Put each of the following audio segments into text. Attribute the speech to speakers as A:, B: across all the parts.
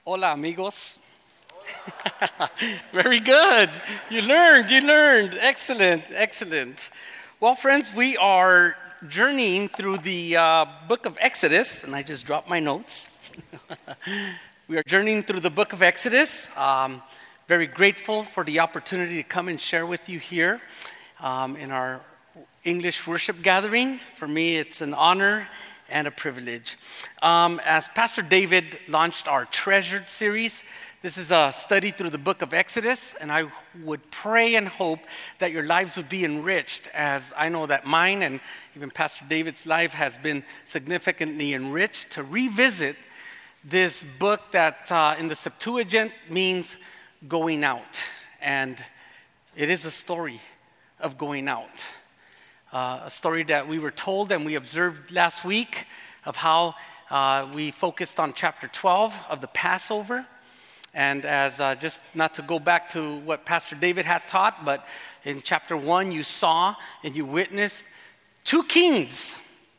A: Hola, amigos. Very good. You learned. Excellent. Well, friends, we are journeying through the book of Exodus, and I just dropped my notes. We are journeying through the book of Exodus. Very grateful for the opportunity to come and share with you here in our English worship gathering. For me, it's an honor and a privilege. As Pastor David launched our Treasured series, this is a study through the book of Exodus, and I would pray and hope that your lives would be enriched, as I know that mine and even Pastor David's life has been significantly enriched, to revisit this book that in the Septuagint means going out. And it is a story of going out. A story that we were told and we observed last week of how we focused on chapter 12 of the Passover. And as just not to go back to what Pastor David had taught, but in chapter 1 you saw and you witnessed two kings.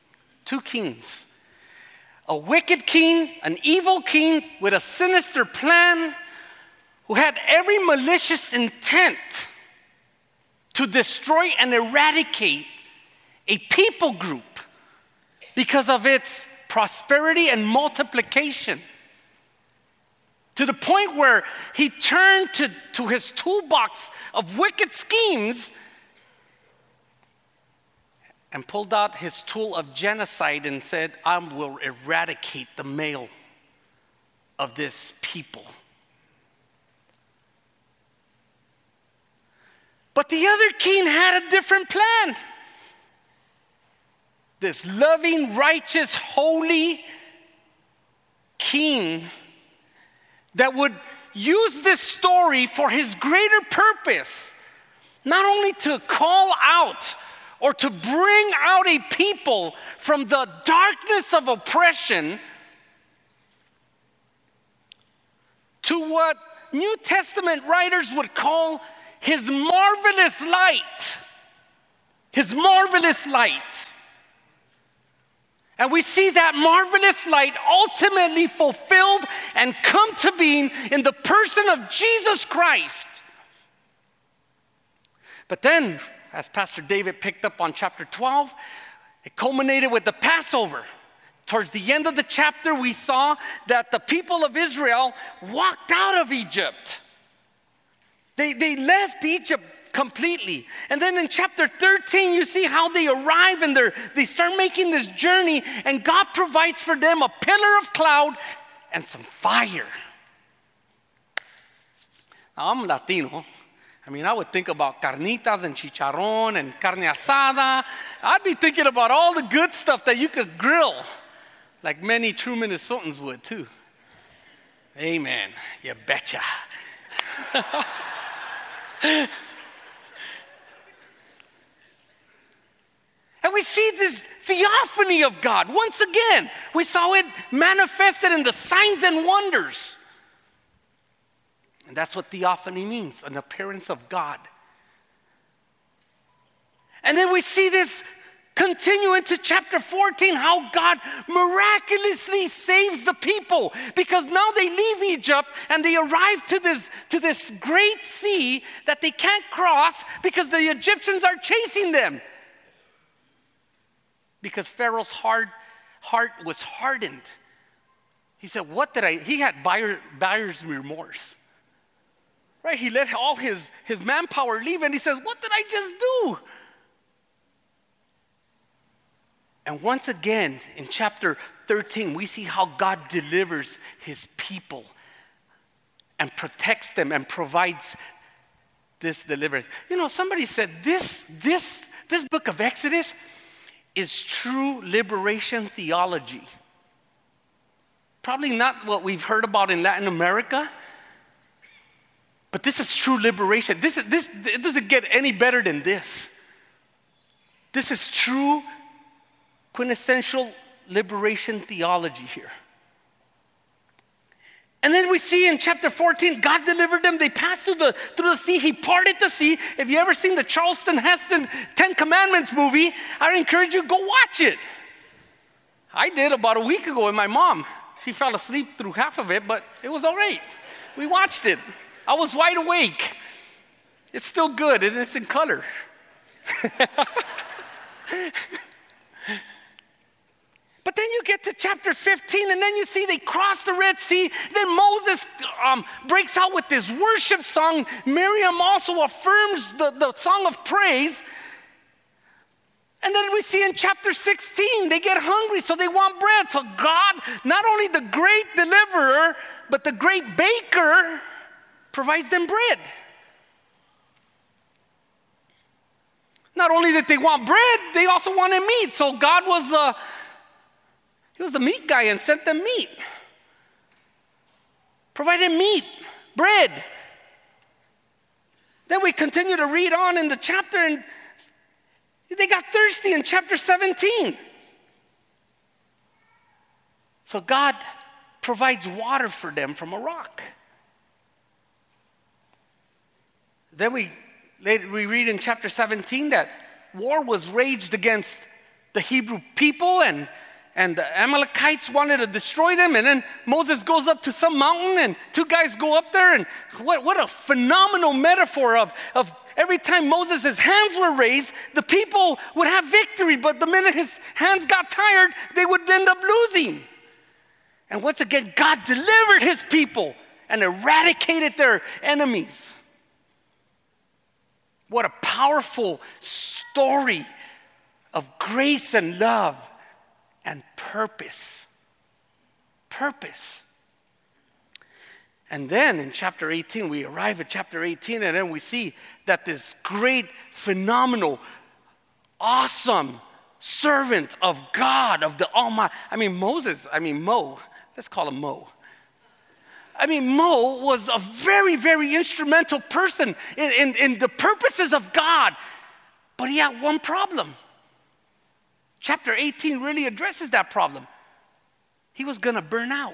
A: A wicked king, an evil king with a sinister plan who had every malicious intent to destroy and eradicate a people group because of its prosperity and multiplication. To the point where he turned to his toolbox of wicked schemes and pulled out his tool of genocide and said, I will eradicate the male of this people. But the other king had a different plan. This loving, righteous, holy king that would use this story for his greater purpose, not only to call out or to bring out a people from the darkness of oppression to what New Testament writers would call his marvelous light. His marvelous light. And we see that marvelous light ultimately fulfilled and come to being in the person of Jesus Christ. But then, as Pastor David picked up on chapter 12, it culminated with the Passover. Towards the end of the chapter, we saw that the people of Israel walked out of Egypt. They left Egypt completely. And then in chapter 13, you see how they arrive and they start making this journey, and God provides for them a pillar of cloud and some fire. Now, I'm Latino. I mean, I would think about carnitas and chicharrón and carne asada. I'd be thinking about all the good stuff that you could grill, like many true Minnesotans would too. Amen. You betcha. And we see this theophany of God. Once again, we saw it manifested in the signs and wonders. And that's what theophany means, an appearance of God. And then we see this continue into chapter 14, how God miraculously saves the people. Because now they leave Egypt and they arrive to this great sea that they can't cross because the Egyptians are chasing them. Because Pharaoh's heart was hardened. He said, he had buyer's remorse. Right? He let all his manpower leave and he says, what did I just do? And once again, in chapter 13, we see how God delivers his people and protects them and provides this deliverance. You know, somebody said this book of Exodus is true liberation theology. Probably not what we've heard about in Latin America, but this is true liberation. It doesn't get any better than this. This is true quintessential liberation theology here. And then we see in chapter 14, God delivered them. They passed through the sea. He parted the sea. If you ever seen the Charlton Heston 10 Commandments movie, I encourage you to go watch it. I did about a week ago with my mom. She fell asleep through half of it, but it was all right. We watched it. I was wide awake. It's still good, and it's in color. But then you get to chapter 15, and then you see they cross the Red Sea. Then Moses breaks out with this worship song. Miriam also affirms the song of praise. And then we see in chapter 16, they get hungry, so they want bread. So God, not only the great deliverer, but the great baker, provides them bread. Not only did they want bread, they also wanted meat. So God was the meat guy and sent them meat. Provided meat, bread. Then we continue to read on in the chapter, and they got thirsty in chapter 17. So God provides water for them from a rock. Then we read in chapter 17 that war was waged against the Hebrew people, and the Amalekites wanted to destroy them. And then Moses goes up to some mountain, and two guys go up there, and what a phenomenal metaphor of every time Moses' hands were raised, the people would have victory, but the minute his hands got tired, they would end up losing. And once again, God delivered his people and eradicated their enemies. What a powerful story of grace and love and purpose. Purpose. And then in chapter 18, we arrive at chapter 18, and then we see that this great, phenomenal, awesome servant of God, of the Almighty. Mo. Let's call him Mo. Mo was a very, very instrumental person in the purposes of God. But he had one problem. Chapter 18 really addresses that problem. He was going to burn out.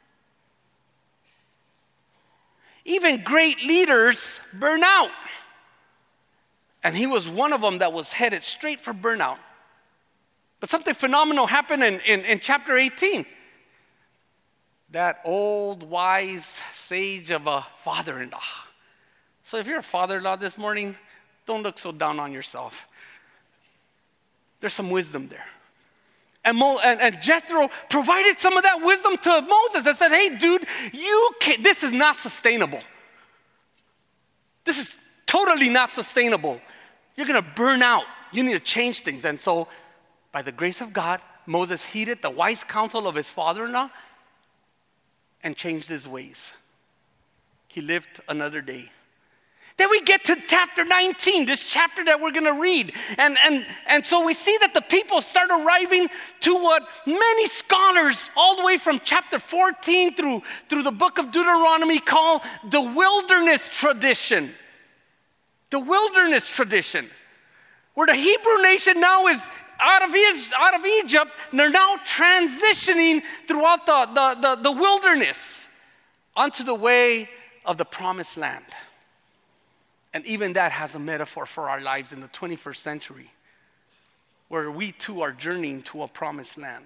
A: Even great leaders burn out. And he was one of them that was headed straight for burnout. But something phenomenal happened in chapter 18. That old, wise sage of a father-in-law. So if you're a father-in-law this morning, don't look so down on yourself. There's some wisdom there. And Jethro provided some of that wisdom to Moses and said, hey, dude, this is not sustainable. This is totally not sustainable. You're going to burn out. You need to change things. And so, by the grace of God, Moses heeded the wise counsel of his father-in-law and changed his ways. He lived another day. Then we get to chapter 19, this chapter that we're going to read. And so we see that the people start arriving to what many scholars, all the way from chapter 14 through the book of Deuteronomy, call the wilderness tradition. The wilderness tradition. Where the Hebrew nation now is out of Egypt, and they're now transitioning throughout the wilderness onto the way of the promised land. And even that has a metaphor for our lives in the 21st century, where we too are journeying to a promised land.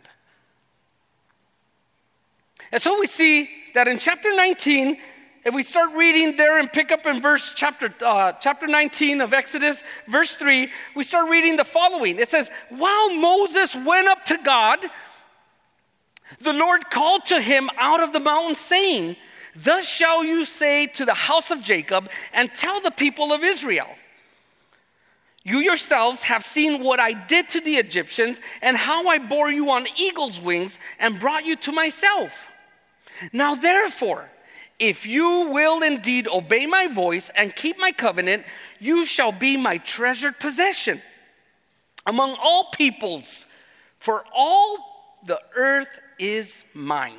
A: And so we see that in chapter 19, if we start reading there and pick up in chapter 19 of Exodus, verse 3, we start reading the following. It says, while Moses went up to God, the Lord called to him out of the mountain, saying, thus shall you say to the house of Jacob, and tell the people of Israel, you yourselves have seen what I did to the Egyptians, and how I bore you on eagle's wings and brought you to myself. Now therefore, if you will indeed obey my voice and keep my covenant, you shall be my treasured possession among all peoples, for all the earth is mine.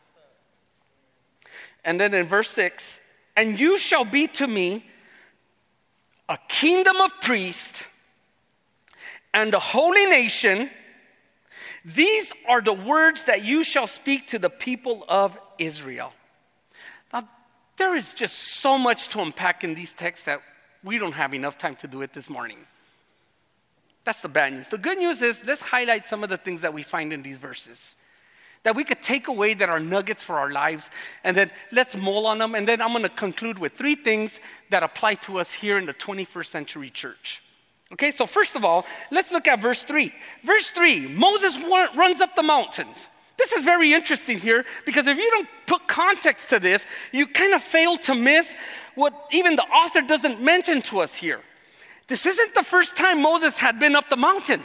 A: And then in verse 6, and you shall be to me a kingdom of priests and a holy nation. These are the words that you shall speak to the people of Israel. Now, there is just so much to unpack in these texts that we don't have enough time to do it this morning. That's the bad news. The good news is, let's highlight some of the things that we find in these verses. that we could take away that are nuggets for our lives, and then let's mull on them. And then I'm going to conclude with 3 things that apply to us here in the 21st century church. Okay, so first of all, let's look at verse 3. Verse 3, Moses runs up the mountains. This is very interesting here, because if you don't put context to this, you kind of fail to miss what even the author doesn't mention to us here. This isn't the first time Moses had been up the mountain.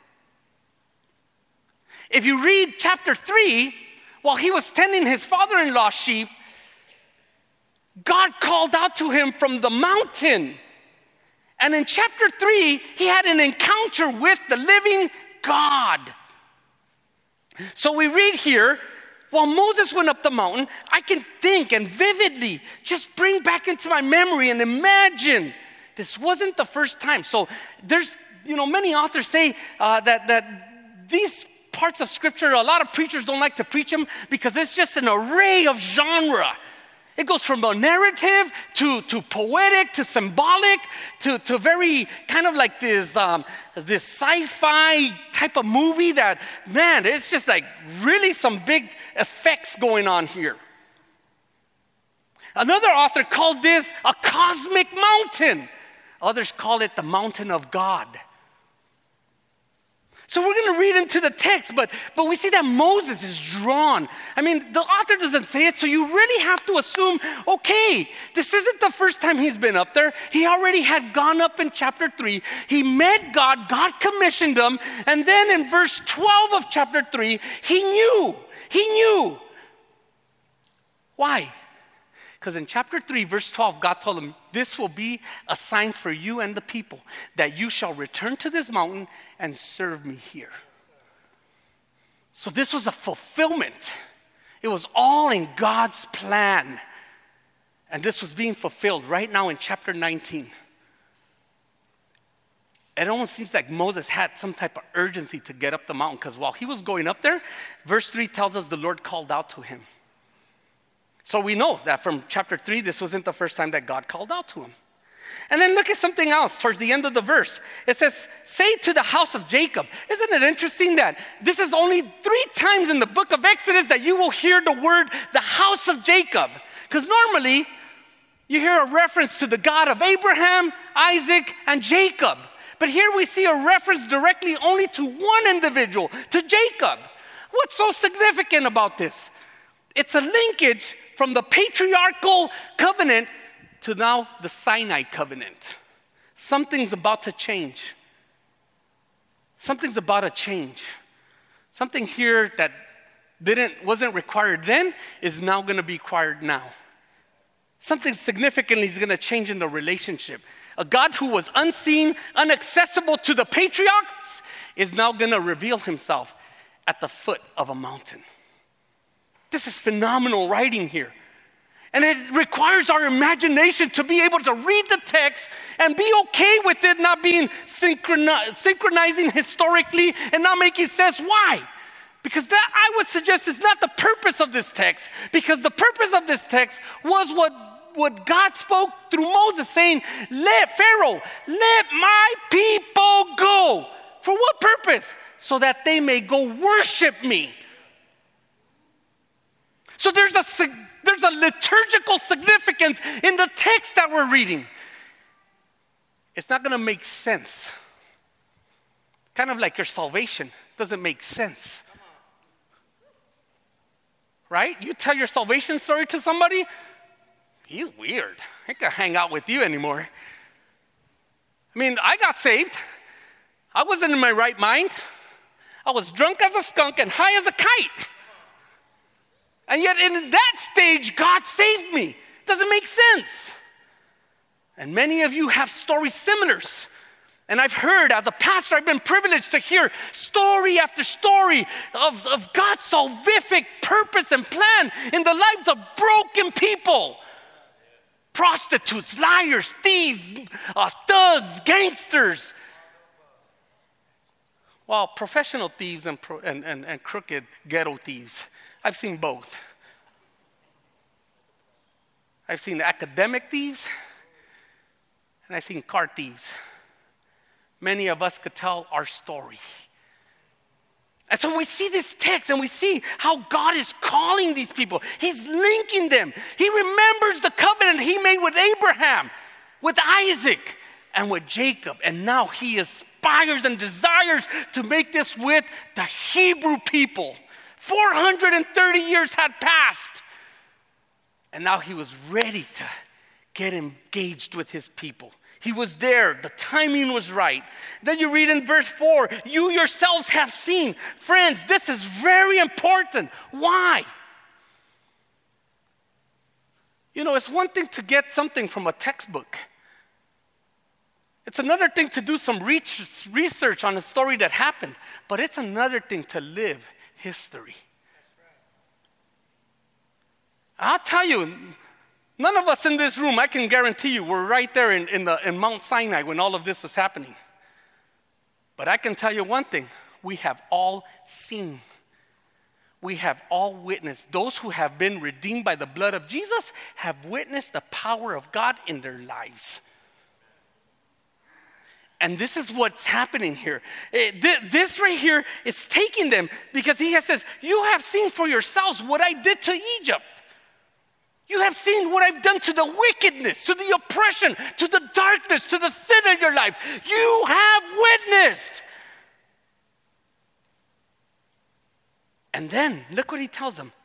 A: If you read chapter 3, while he was tending his father-in-law's sheep, God called out to him from the mountain. And in chapter 3, he had an encounter with the living God. So we read here, while Moses went up the mountain, I can think and vividly just bring back into my memory and imagine this wasn't the first time. So there's, many authors say that these parts of Scripture, a lot of preachers don't like to preach them because it's just an array of genre. It goes from a narrative to poetic to symbolic to very kind of like this sci-fi type of movie that, man, it's just like really some big effects going on here. Another author called this a cosmic mountain. Others call it the mountain of God. So we're going to read into the text, but we see that Moses is drawn. I mean, the author doesn't say it, so you really have to assume, okay, this isn't the first time he's been up there. He already had gone up in chapter 3. He met God. God commissioned him. And then in verse 12 of chapter 3, he knew. He knew. Why? Because in chapter 3, verse 12, God told him, this will be a sign for you and the people, that you shall return to this mountain and serve me here. So this was a fulfillment. It was all in God's plan. And this was being fulfilled right now in chapter 19. It almost seems like Moses had some type of urgency to get up the mountain, because while he was going up there, verse 3 tells us the Lord called out to him. So we know that from chapter 3, this wasn't the first time that God called out to him. And then look at something else towards the end of the verse. It says, say to the house of Jacob. Isn't it interesting that this is only 3 times in the book of Exodus that you will hear the word, the house of Jacob? Because normally, you hear a reference to the God of Abraham, Isaac, and Jacob. But here we see a reference directly only to one individual, to Jacob. What's so significant about this? It's a linkage from the patriarchal covenant to now the Sinai covenant. Something's about to change. Something's about to change. Something here that wasn't required then is now going to be required now. Something significantly is going to change in the relationship. A God who was unseen, inaccessible to the patriarchs is now going to reveal himself at the foot of a mountain. This is phenomenal writing here. And it requires our imagination to be able to read the text and be okay with it not being synchronizing historically and not making sense. Why? Because that, I would suggest, is not the purpose of this text. Because the purpose of this text was what God spoke through Moses, saying, Pharaoh, let my people go. For what purpose? So that they may go worship me. So there's a liturgical significance in the text that we're reading. It's not going to make sense. Kind of like your salvation doesn't make sense. Right? You tell your salvation story to somebody, he's weird. I can't hang out with you anymore. I mean, I got saved. I wasn't in my right mind. I was drunk as a skunk and high as a kite. And yet in that stage, God saved me. Doesn't make sense. And many of you have stories similar. And I've heard, as a pastor, I've been privileged to hear story after story of God's salvific purpose and plan in the lives of broken people. Prostitutes, liars, thieves, thugs, gangsters. Well, professional thieves and crooked ghetto thieves. I've seen both. I've seen academic thieves, and I've seen car thieves. Many of us could tell our story. And so we see this text and we see how God is calling these people. He's linking them. He remembers the covenant he made with Abraham, with Isaac, and with Jacob. And now he aspires and desires to make this with the Hebrew people. 430 years had passed. And now he was ready to get engaged with his people. He was there. The timing was right. Then you read in verse 4, you yourselves have seen. Friends, this is very important. Why? You know, it's one thing to get something from a textbook. It's another thing to do some research on a story that happened. But it's another thing to live history. I'll tell you, none of us in this room, I can guarantee you, were right there in Mount Sinai when all of this was happening. But I can tell you one thing, we have all seen. We have all witnessed. Those who have been redeemed by the blood of Jesus have witnessed the power of God in their lives. And this is what's happening here. This right here is taking them because he says, you have seen for yourselves what I did to Egypt. You have seen what I've done to the wickedness, to the oppression, to the darkness, to the sin in your life. You have witnessed. And then, look what he tells them.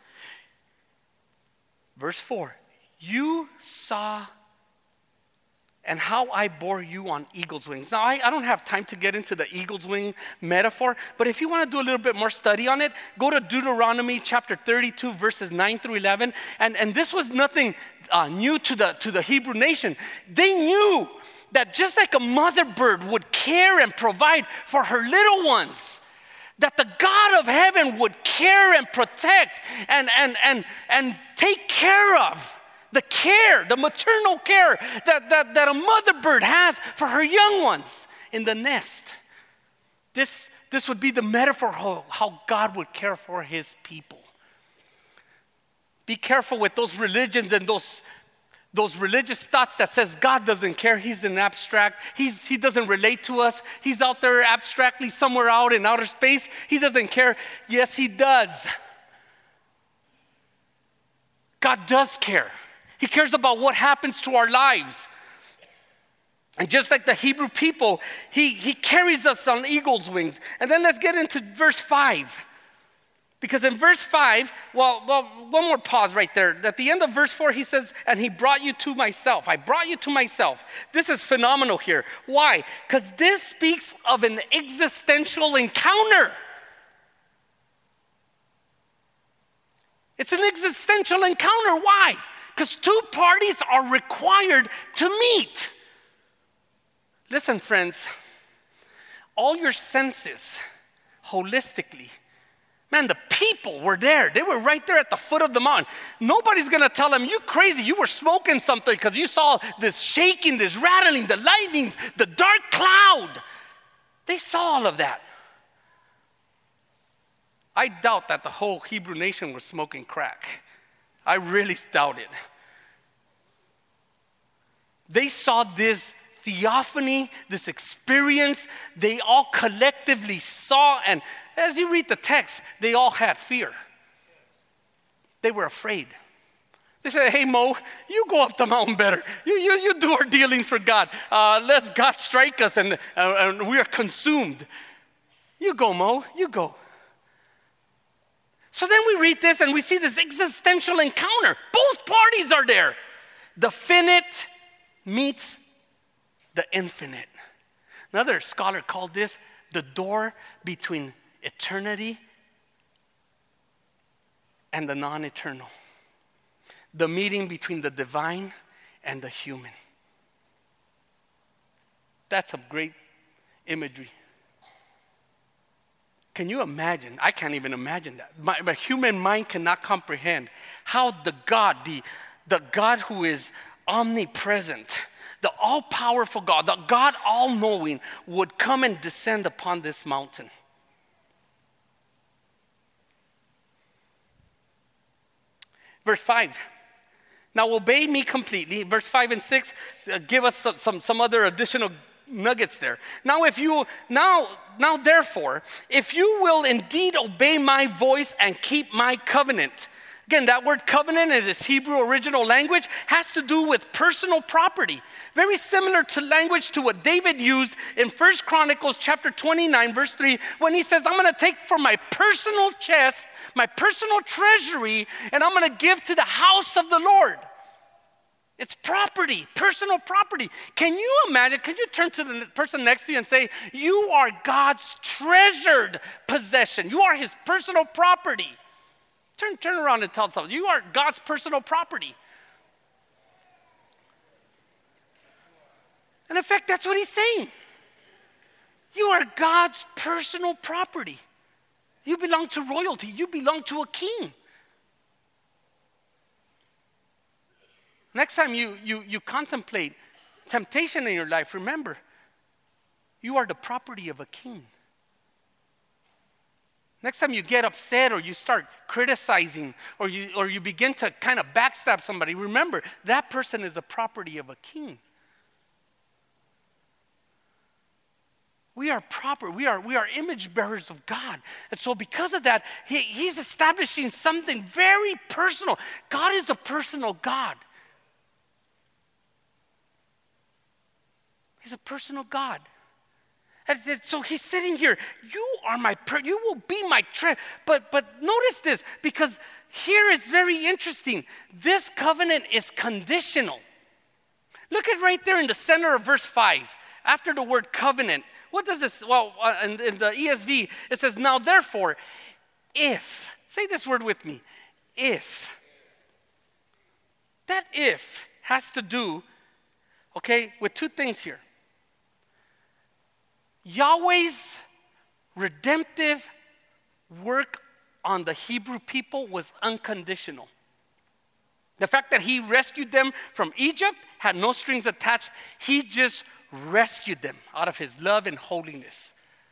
A: Verse 4, you saw and how I bore you on eagle's wings. Now, I don't have time to get into the eagle's wing metaphor, but if you want to do a little bit more study on it, go to Deuteronomy chapter 32, verses 9 through 11. And this was nothing new to the Hebrew nation. They knew that just like a mother bird would care and provide for her little ones, that the God of heaven would care and protect and take care of. The care, the maternal care that a mother bird has for her young ones in the nest. This would be the metaphor of how God would care for his people. Be careful with those religions and those religious thoughts that says God doesn't care, he's an abstract, he doesn't relate to us, he's out there abstractly somewhere out in outer space, he doesn't care. Yes, he does. God does care. He cares about what happens to our lives. And just like the Hebrew people, he carries us on eagle's wings. And then let's get into verse 5. Because in verse 5, well, one more pause right there. At the end of verse 4, he says, and he brought you to myself. I brought you to myself. This is phenomenal here. Why? Because this speaks of an existential encounter. It's an existential encounter. Why? Because two parties are required to meet. Listen, friends, all your senses, holistically, man, the people were there. They were right there at the foot of the mountain. Nobody's going to tell them, you crazy, you were smoking something because you saw this shaking, this rattling, the lightning, the dark cloud. They saw all of that. I doubt that the whole Hebrew nation was smoking crack. I really doubt it. They saw this theophany, this experience. They all collectively saw, and as you read the text, they all had fear. They were afraid. They said, hey, Mo, you go up the mountain better. You do our dealings for God. Lest God strike us and we are consumed. You go, Mo, you go. So then we read this and we see this existential encounter. Both parties are there. The finite meets the infinite. Another scholar called this the door between eternity and the non-eternal. The meeting between the divine and the human. That's a great imagery. Can you imagine? I can't even imagine that. My human mind cannot comprehend how the God who is omnipresent, the all-powerful God, the God all-knowing would come and descend upon this mountain. Verse 5. Now obey me completely. Verse 5 and 6 give us some other additional nuggets there. Now therefore, if you will indeed obey my voice and keep my covenant. Again, that word covenant in this Hebrew original language has to do with personal property. Very similar to language to what David used in 1 Chronicles chapter 29, verse 3, when he says, I'm going to take from my personal chest, my personal treasury, and I'm going to give to the house of the Lord. It's property, personal property. Can you imagine? Can you turn to the person next to you and say, you are God's treasured possession. You are his personal property. Turn around and tell someone, you are God's personal property. And in fact, that's what he's saying. You are God's personal property. You belong to royalty. You belong to a king. Next time you contemplate temptation in your life, remember, you are the property of a king. Next time you get upset or you start criticizing or you begin to kind of backstab somebody, remember, that person is the property of a king. We are proper. We are image bearers of God. And so because of that, he's establishing something very personal. God is a personal God. He's a personal God. And so he's sitting here. You will be my treasure. But notice this, because here it's very interesting. This covenant is conditional. Look at right there in the center of verse 5. After the word covenant, what does this? Well, in the ESV, it says, now therefore, if. Say this word with me. If. That if has to do, with two things here. Yahweh's redemptive work on the Hebrew people was unconditional. The fact that he rescued them from Egypt had no strings attached. He just rescued them out of his love and holiness.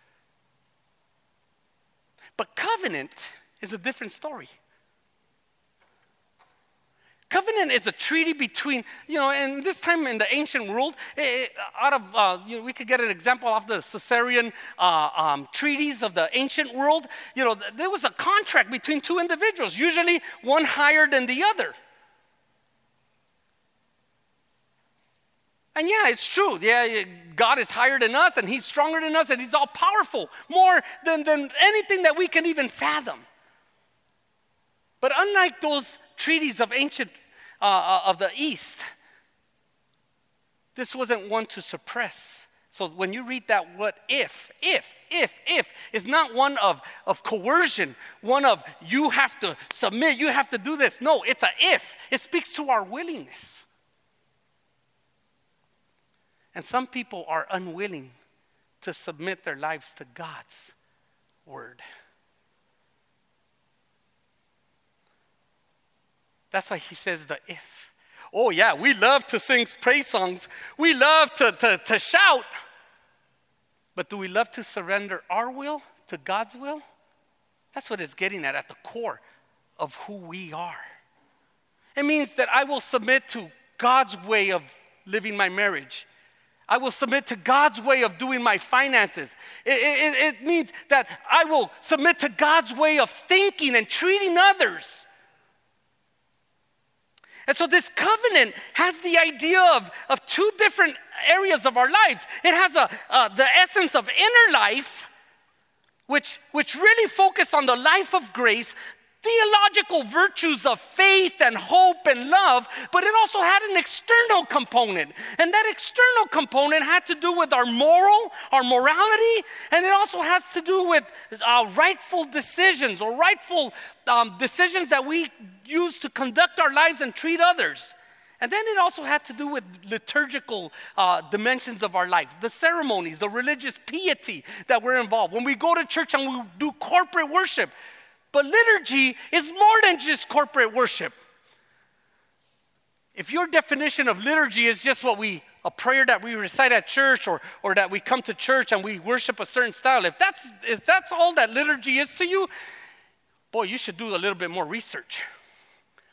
A: But covenant is a different story. Covenant is a treaty between, and this time in the ancient world, we could get an example of the Caesarean treaties of the ancient world. There was a contract between two individuals, usually one higher than the other. And yeah, it's true. Yeah, God is higher than us, and he's stronger than us, and he's all powerful, more than anything that we can even fathom. But unlike those treaties of ancient of the East, this wasn't one to suppress. So when you read that word if, is not one of coercion, one of you have to submit, you have to do this. No, it's a if. It speaks to our willingness. And some people are unwilling to submit their lives to God's word. That's why he says the if. Oh yeah, we love to sing praise songs. We love to shout. But do we love to surrender our will to God's will? That's what it's getting at the core of who we are. It means that I will submit to God's way of living my marriage. I will submit to God's way of doing my finances. It means that I will submit to God's way of thinking and treating others. And so this covenant has the idea of two different areas of our lives. It has the essence of inner life, which really focus on the life of grace, theological virtues of faith and hope and love, but it also had an external component. And that external component had to do with our morality, and it also has to do with rightful decisions or rightful decisions that we use to conduct our lives and treat others. And then it also had to do with liturgical dimensions of our life, the ceremonies, the religious piety that we're involved. When we go to church and we do corporate worship, but liturgy is more than just corporate worship. If your definition of liturgy is just a prayer that we recite at church or that we come to church and we worship a certain style, if that's all that liturgy is to you, boy, you should do a little bit more research.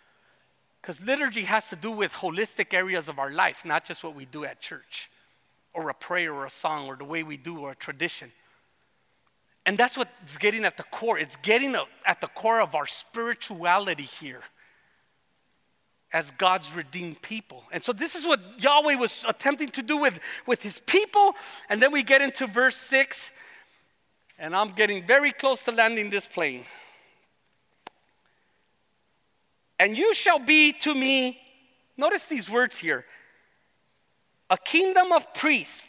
A: Because liturgy has to do with holistic areas of our life, not just what we do at church. or a prayer or a song or the way we do or a tradition. And that's what it's getting at the core. It's getting at the core of our spirituality here as God's redeemed people. And so this is what Yahweh was attempting to do with his people. And then we get into verse 6. And I'm getting very close to landing this plane. And you shall be to me, notice these words here, a kingdom of priests.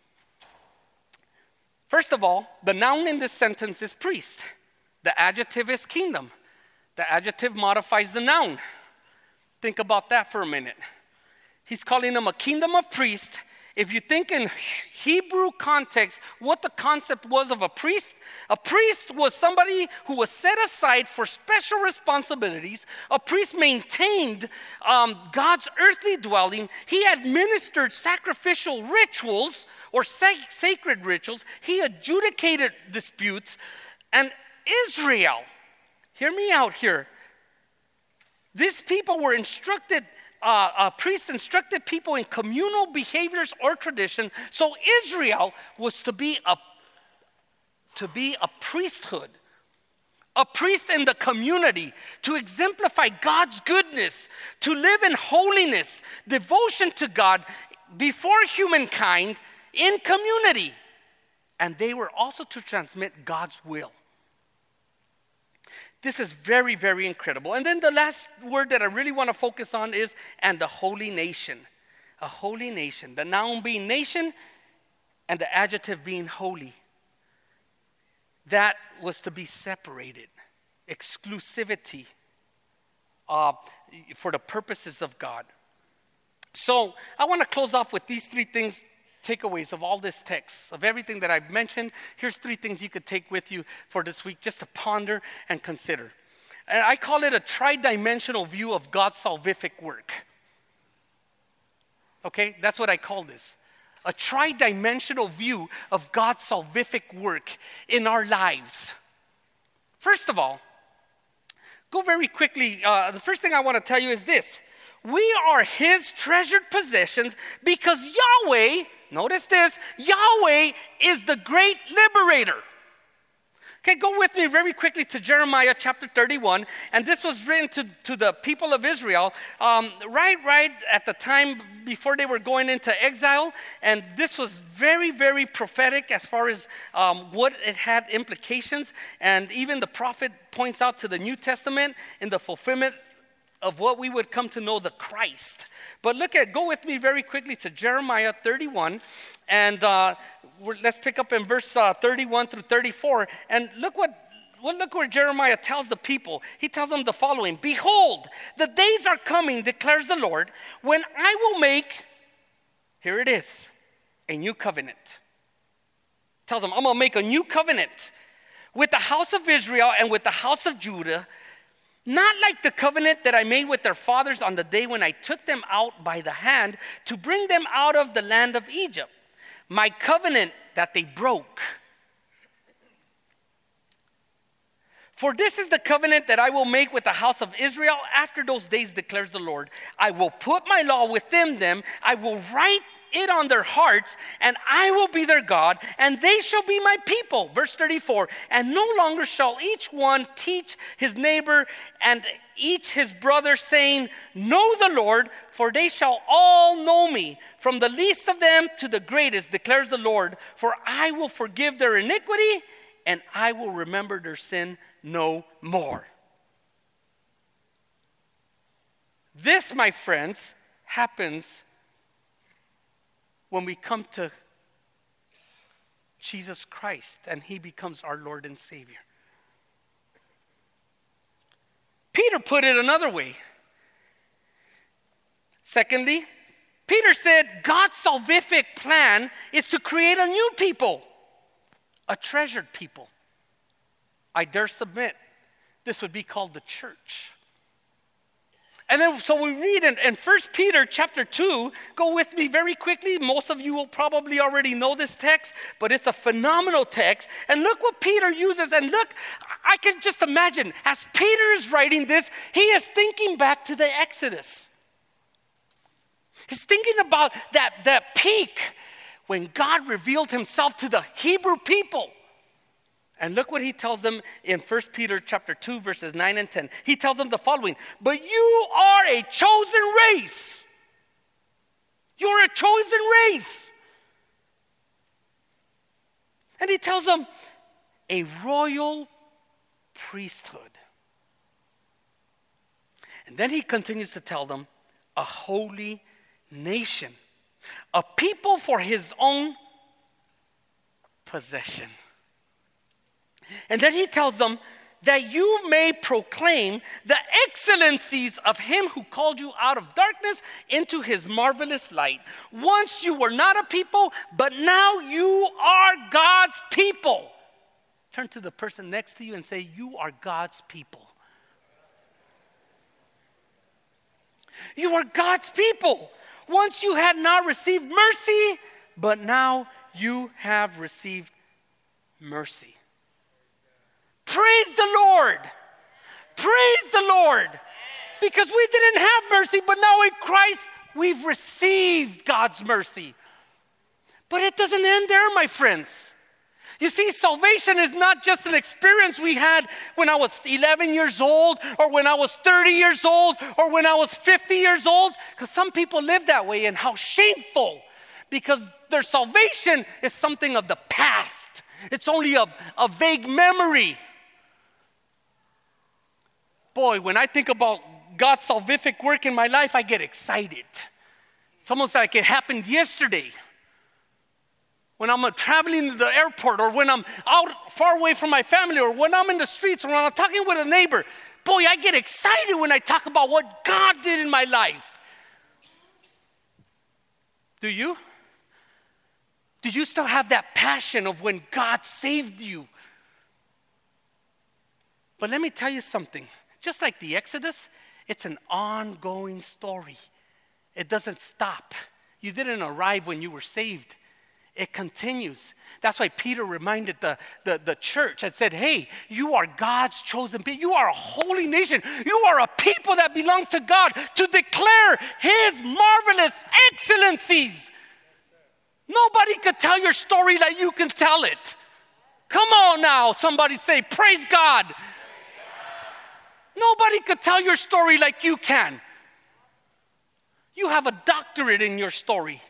A: First of all, the noun in this sentence is priest. The adjective is kingdom. The adjective modifies the noun. Think about that for a minute. He's calling them a kingdom of priests. If you think in Hebrew context, what the concept was of a priest was somebody who was set aside for special responsibilities. A priest maintained God's earthly dwelling. He administered sacrificial rituals or sacred rituals. He adjudicated disputes. And Israel, hear me out here. These people were instructed, priests instructed people in communal behaviors or tradition. So Israel was to be a priesthood, a priest in the community, to exemplify God's goodness, to live in holiness, devotion to God before humankind in community. And they were also to transmit God's will. This is very, very incredible. And then the last word that I really want to focus on is, and the holy nation. A holy nation. The noun being nation and the adjective being holy. That was to be separated. Exclusivity for the purposes of God. So I want to close off with these three things, takeaways of all this text, of everything that I've mentioned. Here's three things you could take with you for this week just to ponder and consider. And I call it a tri-dimensional view of God's salvific work. Okay, that's what I call this. A tri-dimensional view of God's salvific work in our lives. First of all, go very quickly. The first thing I want to tell you is this. We are his treasured possessions because Yahweh, notice this, Yahweh is the great liberator. Okay, go with me very quickly to Jeremiah chapter 31. And this was written to the people of Israel right at the time before they were going into exile. And this was very, very prophetic as far as what it had implications. And even the prophet points out to the New Testament in the fulfillment of what we would come to know the Christ. But go with me very quickly to Jeremiah 31, and let's pick up in verse 31 through 34, and look where Jeremiah tells the people. He tells them the following: Behold, the days are coming, declares the Lord, when I will make, here it is, a new covenant. Tells them, I'm going to make a new covenant with the house of Israel and with the house of Judah, not like the covenant that I made with their fathers on the day when I took them out by the hand to bring them out of the land of Egypt. My covenant that they broke. For this is the covenant that I will make with the house of Israel after those days, declares the Lord. I will put my law within them. I will write it on their hearts, and I will be their God, and they shall be my people. Verse 34, and no longer shall each one teach his neighbor and each his brother, saying, know the Lord, for they shall all know me, from the least of them to the greatest, declares the Lord. For I will forgive their iniquity, and I will remember their sin no more. This, my friends, happens when we come to Jesus Christ and he becomes our Lord and Savior. Peter put it another way. Secondly, Peter said God's salvific plan is to create a new people, a treasured people. I dare submit this would be called the church. And then, so we read in 1 Peter chapter 2, go with me very quickly. Most of you will probably already know this text, but it's a phenomenal text. And look what Peter uses. And look, I can just imagine, as Peter is writing this, he is thinking back to the Exodus. He's thinking about that peak when God revealed himself to the Hebrew people. And look what he tells them in 1 Peter chapter 2, verses 9 and 10. He tells them the following: but you are a chosen race. You're a chosen race. And he tells them a royal priesthood. And then he continues to tell them a holy nation, a people for his own possession. And then he tells them that you may proclaim the excellencies of him who called you out of darkness into his marvelous light. Once you were not a people, but now you are God's people. Turn to the person next to you and say, you are God's people. You are God's people. Once you had not received mercy, but now you have received mercy. Praise the Lord. Praise the Lord. Because we didn't have mercy, but now in Christ we've received God's mercy. But it doesn't end there, my friends. You see, salvation is not just an experience we had when I was 11 years old, or when I was 30 years old, or when I was 50 years old. Because some people live that way, and how shameful. Because their salvation is something of the past. It's only a vague memory. Boy, when I think about God's salvific work in my life, I get excited. It's almost like it happened yesterday. When I'm traveling to the airport, or when I'm out far away from my family, or when I'm in the streets, or when I'm talking with a neighbor, boy, I get excited when I talk about what God did in my life. Do you? Do you still have that passion of when God saved you? But let me tell you something. Just like the Exodus, it's an ongoing story. It doesn't stop. You didn't arrive when you were saved. It continues. That's why Peter reminded the church and said, hey, you are God's chosen people. You are a holy nation. You are a people that belong to God to declare his marvelous excellencies. Nobody could tell your story like you can tell it. Come on now, somebody say, praise God. Nobody could tell your story like you can. You have a doctorate in your story.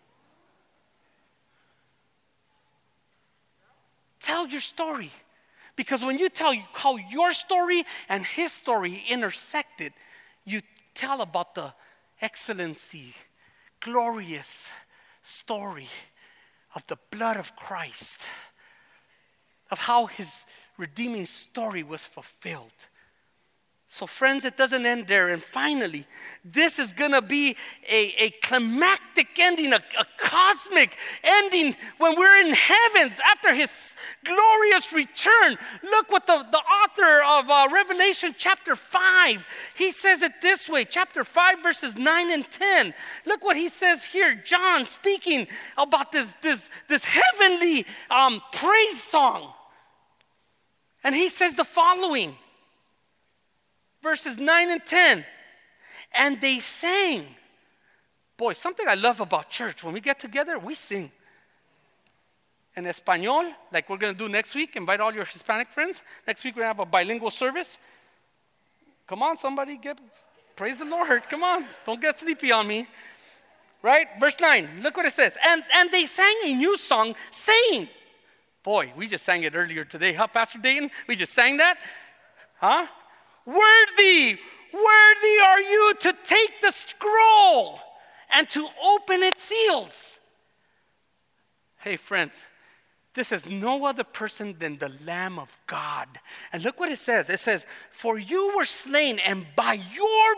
A: Tell your story. Because when you tell how your story and his story intersected, you tell about the excellency, glorious story of the blood of Christ, of how his redeeming story was fulfilled. So friends, it doesn't end there. And finally, this is going to be a climactic ending, a cosmic ending when we're in heavens after his glorious return. Look what the author of Revelation chapter 5, he says it this way, chapter 5, verses 9 and 10. Look what he says here. John speaking about this heavenly praise song. And he says the following. Verses 9 and 10. And they sang. Boy, something I love about church. When we get together, we sing. In Espanol, like we're going to do next week. Invite all your Hispanic friends. Next week we're going to have a bilingual service. Come on, somebody. Praise the Lord. Come on. Don't get sleepy on me. Right? Verse 9. Look what it says. And they sang a new song saying. Boy, we just sang it earlier today. Huh, Pastor Dayton? We just sang that? Huh? Worthy are you to take the scroll and to open its seals. Hey friends, this is no other person than the Lamb of God. And look what it says. It says, for you were slain, and by your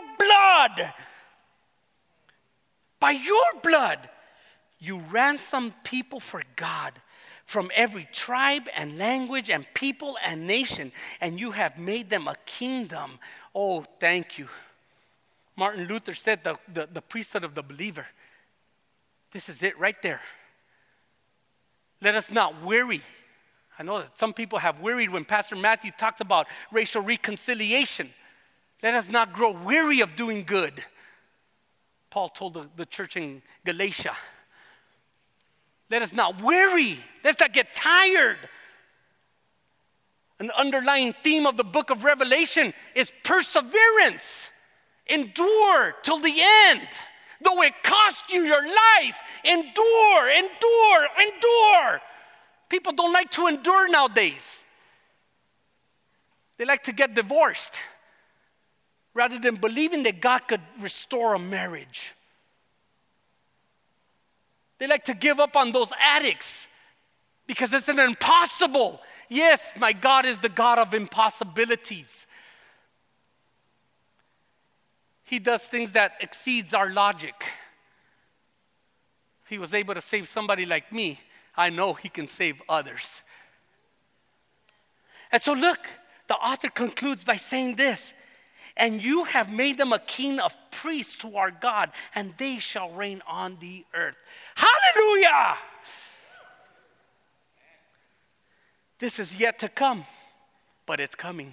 A: blood, you ransomed people for God from every tribe and language and people and nation, and you have made them a kingdom. Oh, thank you. Martin Luther said the priesthood of the believer. This is it right there. Let us not weary. I know that some people have worried when Pastor Matthew talked about racial reconciliation. Let us not grow weary of doing good. Paul told the church in Galatia. Let us not weary. Let's not get tired. An underlying theme of the book of Revelation is perseverance. Endure till the end. Though it cost you your life, endure, endure, endure. People don't like to endure nowadays. They like to get divorced rather than believing that God could restore a marriage. They like to give up on those addicts because it's an impossible. Yes, my God is the God of impossibilities. He does things that exceeds our logic. If he was able to save somebody like me, I know he can save others. And so look, the author concludes by saying this, and you have made them a king of priests to our God, and they shall reign on the earth. Hallelujah! This is yet to come, but it's coming.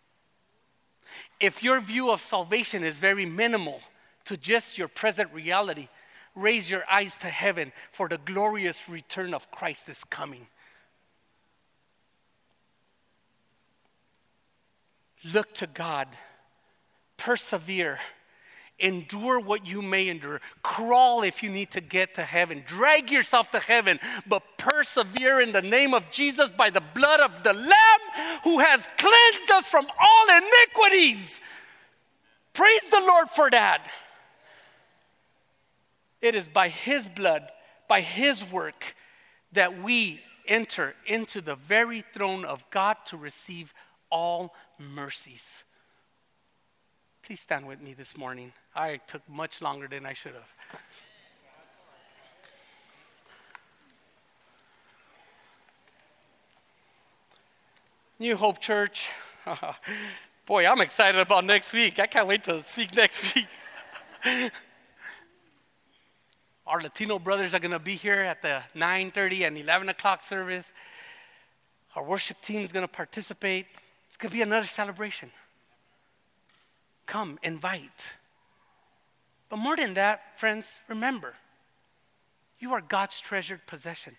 A: If your view of salvation is very minimal to just your present reality, raise your eyes to heaven, for the glorious return of Christ is coming. Look to God. Persevere. Endure what you may endure. Crawl if you need to get to heaven. Drag yourself to heaven, but persevere in the name of Jesus by the blood of the Lamb who has cleansed us from all iniquities. Praise the Lord for that. It is by his blood, by his work, that we enter into the very throne of God to receive all mercies. Please stand with me this morning. I took much longer than I should have. New Hope Church. Boy, I'm excited about next week. I can't wait to speak next week. Our Latino brothers are going to be here at the 9:30 and 11 o'clock service. Our worship team is going to participate. It's going to be another celebration. Come, invite. But more than that, friends, remember, you are God's treasured possession.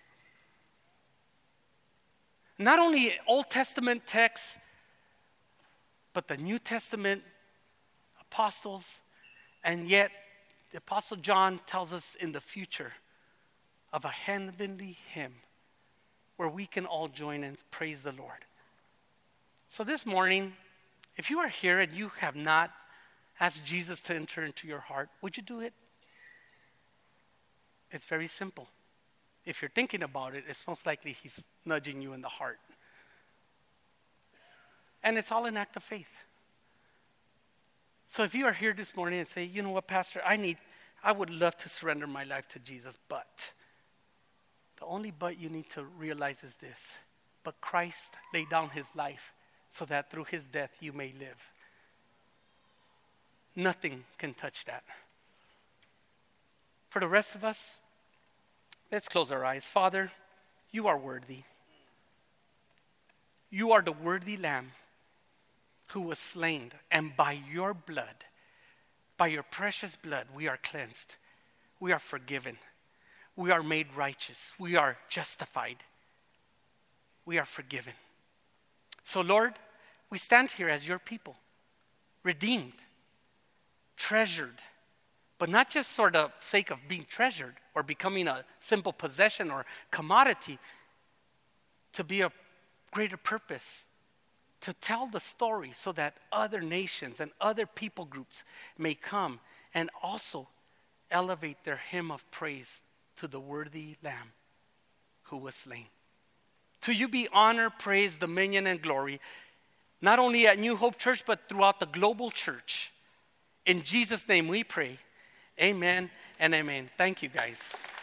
A: Not only Old Testament texts, but the New Testament apostles, and yet the Apostle John tells us in the future of a heavenly hymn where we can all join and praise the Lord. So this morning, if you are here and you have not asked Jesus to enter into your heart, would you do it? It's very simple. If you're thinking about it, it's most likely he's nudging you in the heart. And it's all an act of faith. So if you are here this morning and say, you know what, Pastor, I would love to surrender my life to Jesus, but the only but you need to realize is this. But Christ laid down his life so that through his death you may live. Nothing can touch that. For the rest of us, let's close our eyes. Father, you are worthy. You are the worthy Lamb who was slain, and by your blood, by your precious blood, we are cleansed. We are forgiven. We are made righteous. We are justified. We are forgiven. So, Lord, we stand here as your people, redeemed, treasured, but not just for the sake of being treasured or becoming a simple possession or commodity, to be a greater purpose, to tell the story so that other nations and other people groups may come and also elevate their hymn of praise to the worthy Lamb who was slain. To you be honor, praise, dominion, and glory, not only at New Hope Church, but throughout the global church. In Jesus' name we pray. Amen and amen. Thank you, guys.